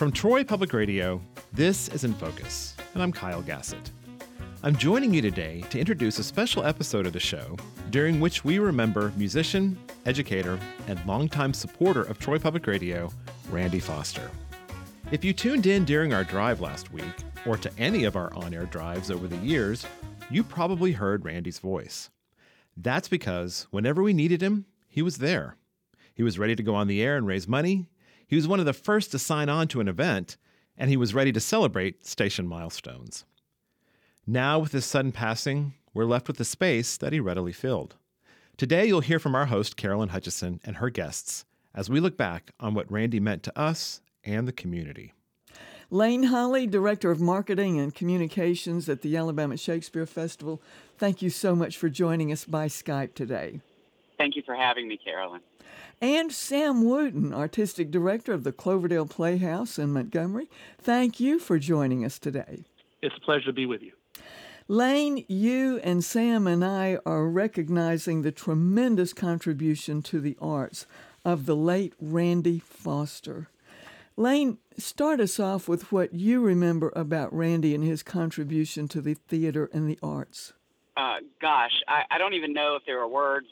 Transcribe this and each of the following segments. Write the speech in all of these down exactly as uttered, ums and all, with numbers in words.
From Troy Public Radio, this is In Focus, and I'm Kyle Gassett. I'm joining you today to introduce a special episode of the show during which we remember musician, educator, and longtime supporter of Troy Public Radio, Randy Foster. If you tuned in during our drive last week, or to any of our on-air drives over the years, you probably heard Randy's voice. That's because whenever we needed him, he was there. He was ready to go on the air and raise money. He was one of the first to sign on to an event, and he was ready to celebrate station milestones. Now, with his sudden passing, we're left with the space that he readily filled. Today, you'll hear from our host, Carolyn Hutchison, and her guests as we look back on what Randy meant to us and the community. Lane Holly, Director of Marketing and Communications at the Alabama Shakespeare Festival, thank you so much for joining us by Skype today. Thank you for having me, Carolyn. And Sam Wooten, Artistic Director of the Cloverdale Playhouse in Montgomery, thank you for joining us today. It's a pleasure to be with you. Lane, you and Sam and I are recognizing the tremendous contribution to the arts of the late Randy Foster. Lane, start us off with what you remember about Randy and his contribution to the theater and the arts. Uh, gosh, I, I don't even know if there are words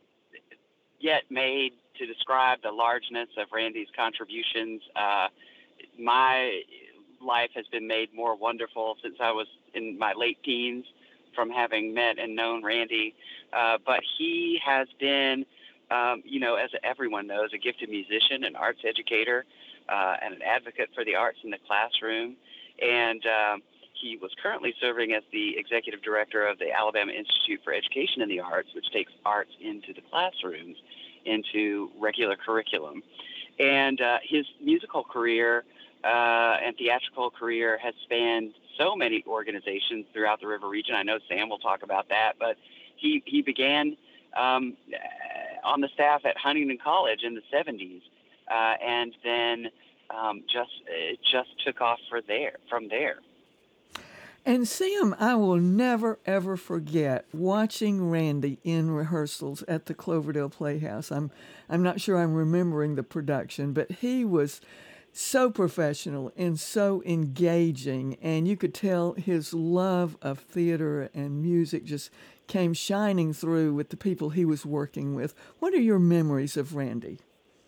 yet made to describe the largeness of Randy's contributions. Uh, my life has been made more wonderful since I was in my late teens from having met and known Randy. Uh, but he has been, um, you know, as everyone knows, a gifted musician, an arts educator, uh, and an advocate for the arts in the classroom. And um, he was currently serving as the executive director of the Alabama Institute for Education in the Arts, which takes arts into the classrooms, into regular curriculum. And uh, his musical career uh, and theatrical career has spanned so many organizations throughout the River region. I know Sam will talk about that, but he, he began um, on the staff at Huntington College in the seventies, uh, and then um, just it just took off for there from there. And Sam, I will never, ever forget watching Randy in rehearsals at the Cloverdale Playhouse. I'm I'm not sure I'm remembering the production, but he was so professional and so engaging, and you could tell his love of theater and music just came shining through with the people he was working with. What are your memories of Randy?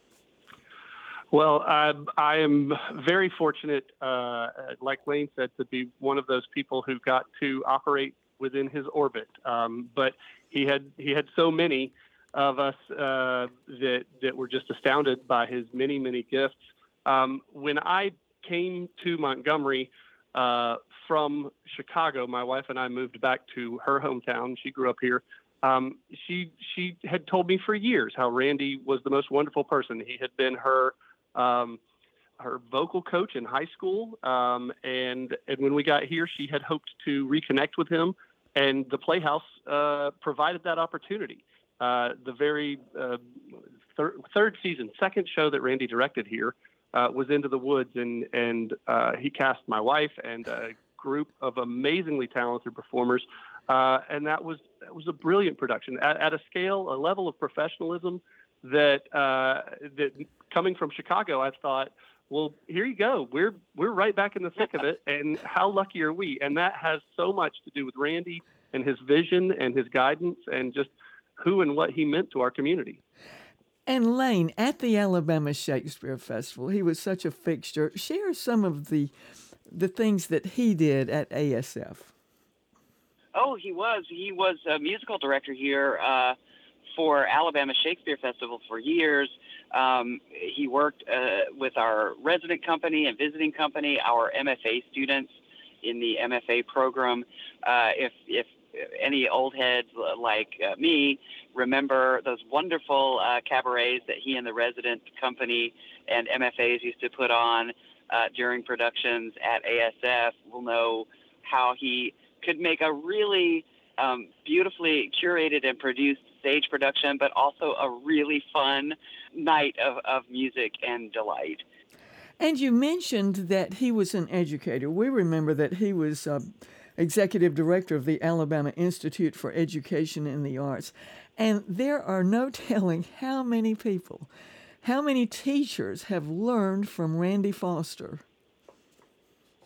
Well, I, I am very fortunate, uh, like Lane said, to be one of those people who got to operate within his orbit. Um, but he had he had so many of us uh, that that were just astounded by his many, many gifts. Um, when I came to Montgomery uh, from Chicago, my wife and I moved back to her hometown. She grew up here. Um, she she had told me for years how Randy was the most wonderful person. He had been her Um, her vocal coach in high school, um, and and when we got here, she had hoped to reconnect with him, and the Playhouse uh, provided that opportunity. Uh, the very uh, thir- third season, second show that Randy directed here uh, was Into the Woods, and and uh, he cast my wife and a group of amazingly talented performers, uh, and that was that was a brilliant production at, at a scale, a level of professionalism that uh, that. Coming from Chicago, I thought, well, here you go. We're we're right back in the thick of it, and how lucky are we? And that has so much to do with Randy and his vision and his guidance and just who and what he meant to our community. And Lane, at the Alabama Shakespeare Festival, he was such a fixture. Share some of the the things that he did at A S F. Oh, he was. He was a musical director here uh, for Alabama Shakespeare Festival for years. Um, he worked uh, with our resident company and visiting company, our M F A students in the M F A program. Uh, if, if any old heads like uh, me remember those wonderful uh, cabarets that he and the resident company and M F As used to put on uh, during productions at A S F, will know how he could make a really um, beautifully curated and produced stage production, but also a really fun night of, of music and delight. And you mentioned that he was an educator. We remember that he was uh, executive director of the Alabama Institute for Education in the Arts. And there are no telling how many people, how many teachers have learned from Randy Foster.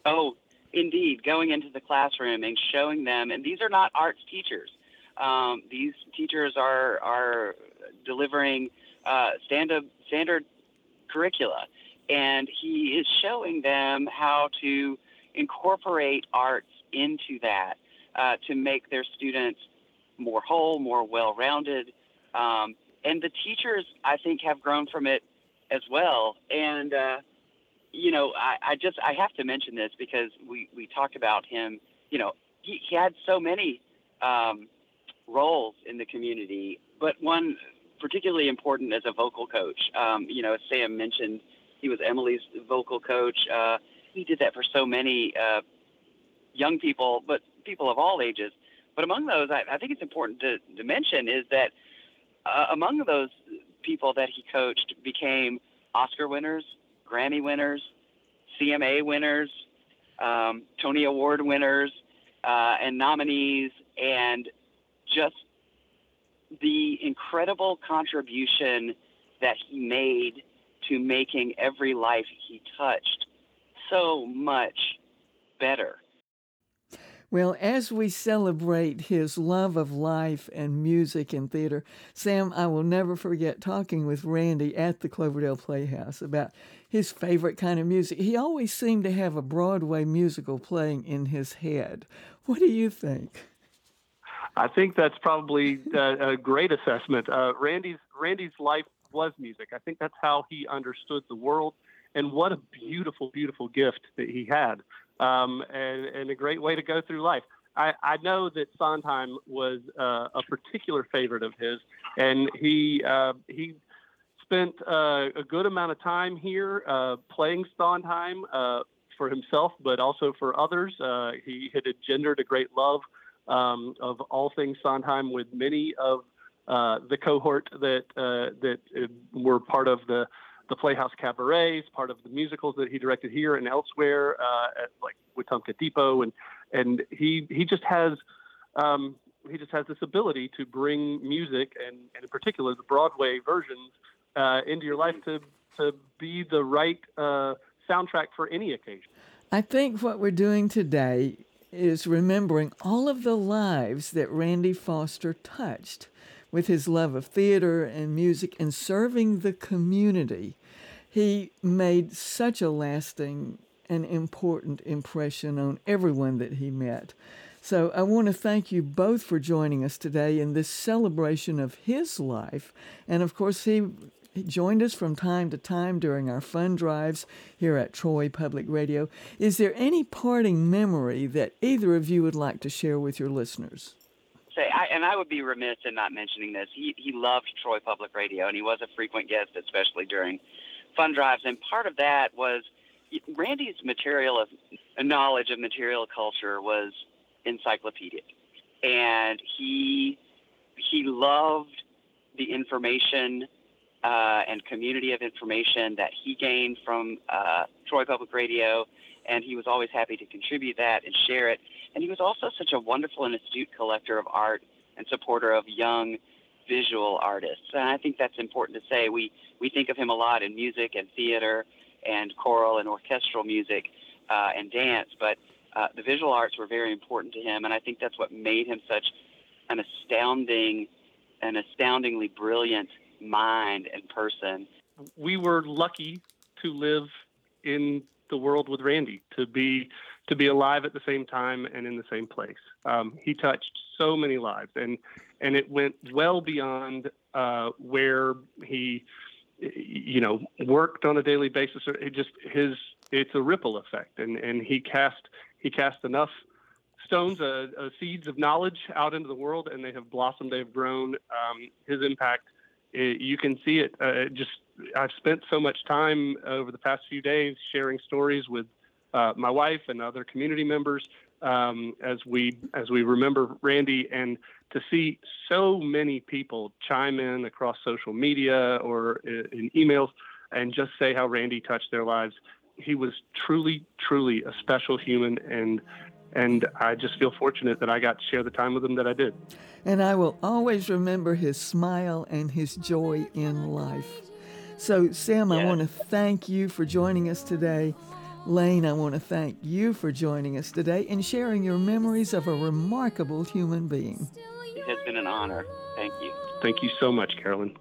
Oh, indeed, going into the classroom and showing them, and these are not arts teachers. Um, these teachers are are delivering uh, standard standard curricula, and he is showing them how to incorporate arts into that uh, to make their students more whole, more well-rounded. Um, and the teachers, I think, have grown from it as well. And, uh, you know, I, I just, I have to mention this because we, we talked about him, you know, he, he had so many um, roles in the community, but one particularly important as a vocal coach. Um, you know, as Sam mentioned, he was Emily's vocal coach. Uh, he did that for so many uh, young people, but people of all ages. But among those, I, I think it's important to, to mention is that uh, among those people that he coached became Oscar winners, Grammy winners, C M A winners, um, Tony Award winners, uh, and nominees, and just the incredible contribution that he made to making every life he touched so much better. Well, as we celebrate his love of life and music and theater, Sam, I will never forget talking with Randy at the Cloverdale Playhouse about his favorite kind of music. He always seemed to have a Broadway musical playing in his head. What do you think? I think that's probably a, a great assessment. Uh, Randy's Randy's life was music. I think that's how he understood the world, and what a beautiful, beautiful gift that he had. Um, and, and a great way to go through life. I, I know that Sondheim was uh, a particular favorite of his, and he uh, he spent uh, a good amount of time here uh, playing Sondheim uh, for himself, but also for others. Uh, he had engendered a great love um, of all things Sondheim with many of uh, the cohort that uh, that were part of the the Playhouse Cabarets, part of the musicals that he directed here and elsewhere, uh, at like Wetumpka Depot, and and he he just has um, he just has this ability to bring music and, and in particular the Broadway versions uh, into your life to to be the right uh, soundtrack for any occasion. I think what we're doing today is remembering all of the lives that Randy Foster touched with his love of theater and music and serving the community. He made such a lasting and important impression on everyone that he met. So I want to thank you both for joining us today in this celebration of his life. And of course, he joined us from time to time during our fund drives here at Troy Public Radio. Is there any parting memory that either of you would like to share with your listeners? Say, I, and I would be remiss in not mentioning this. He he loved Troy Public Radio, and he was a frequent guest, especially during fund drives. And part of that was Randy's material of knowledge of material culture was encyclopedic, and he he loved the information uh, and community of information that he gained from uh, Troy Public Radio, and he was always happy to contribute that and share it. And he was also such a wonderful and astute collector of art and supporter of young visual artists. And I think that's important to say. We we think of him a lot in music and theater and choral and orchestral music uh, and dance, but uh, the visual arts were very important to him. And I think that's what made him such an astounding, an astoundingly brilliant mind and person. We were lucky to live in the world with Randy, to be to be alive at the same time and in the same place. Um, he touched so many lives, and and it went well beyond uh, where he, you know, worked on a daily basis. It just his it's a ripple effect, and, and he cast he cast enough stones, uh, uh, seeds of knowledge out into the world, and they have blossomed, they have grown. Um, his impact, it, you can see it. Uh, just I've spent so much time over the past few days sharing stories with Uh, my wife and other community members um, as we as we remember Randy, and to see so many people chime in across social media or in, in emails and just say how Randy touched their lives. He was truly, truly a special human, and and I just feel fortunate that I got to share the time with him that I did. And I will always remember his smile and his joy in life. So, Sam, I Yes. want to thank you for joining us today. Lane, I want to thank you for joining us today and sharing your memories of a remarkable human being. It has been an honor. Thank you. Thank you so much, Carolyn.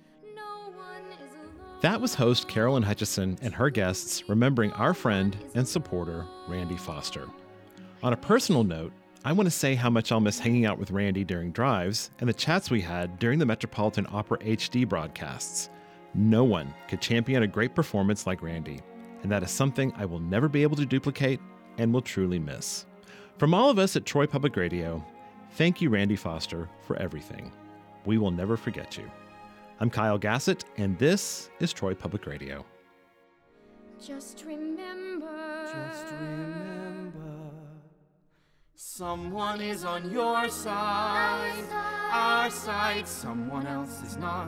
That was host Carolyn Hutchison and her guests remembering our friend and supporter, Randy Foster. On a personal note, I want to say how much I'll miss hanging out with Randy during drives and the chats we had during the Metropolitan Opera H D broadcasts. No one could champion a great performance like Randy, and that is something I will never be able to duplicate and will truly miss. From all of us at Troy Public Radio, thank you, Randy Foster, for everything. We will never forget you. I'm Kyle Gassett, and this is Troy Public Radio. Just remember, Just remember, someone is on your side, our side, someone else is not.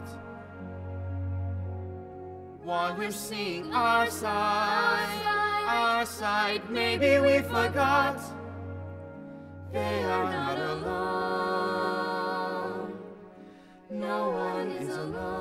While we're seeing our side, our side, maybe we forgot. They are not alone. No one is alone.